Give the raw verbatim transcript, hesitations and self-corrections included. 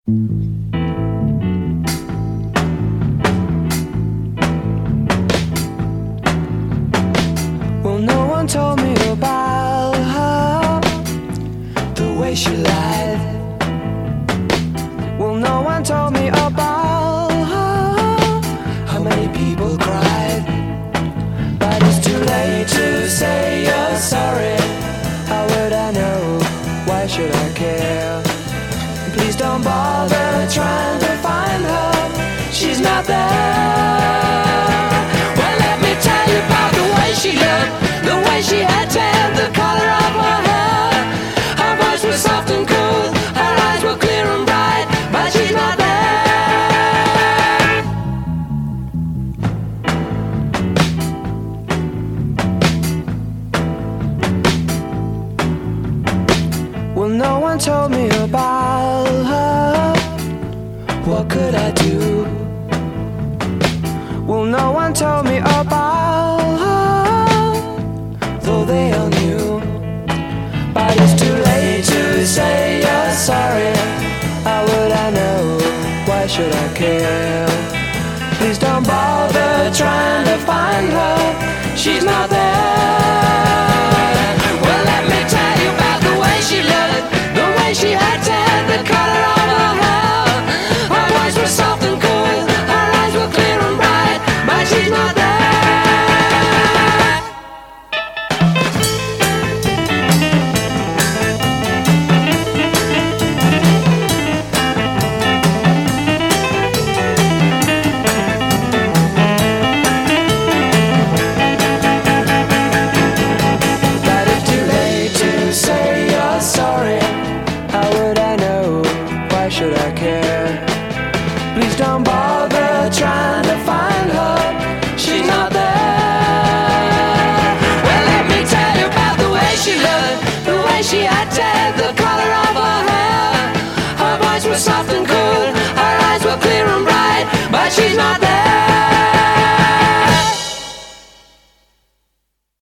Well, no one told me about her, the way she lied. Well, no one told me about her, how many people cried. But it's too late to say you're sorry. How would I know? Why should I care? Please don't bother trying to find her. She's not there. Well, let me tell you about the way she looked, the way she had tan, the color of her hair. Her voice was soft and cool, her eyes were clear and bright, but she's not there. Well, no one told me about her. What could I do? Well, no one told me about her, though they all knew. But it's too late to say you're sorry. How would I know? Why should I care? Please don't bother trying to find her. She's not there. Well, let me tell you about the way she looked, the way she had tan, the color of her hair. Her voice was soft and cool, her eyes were clear and bright, but she's not there. But it's too late to say you're sorry. How would I know? Why should I care? Please don't bother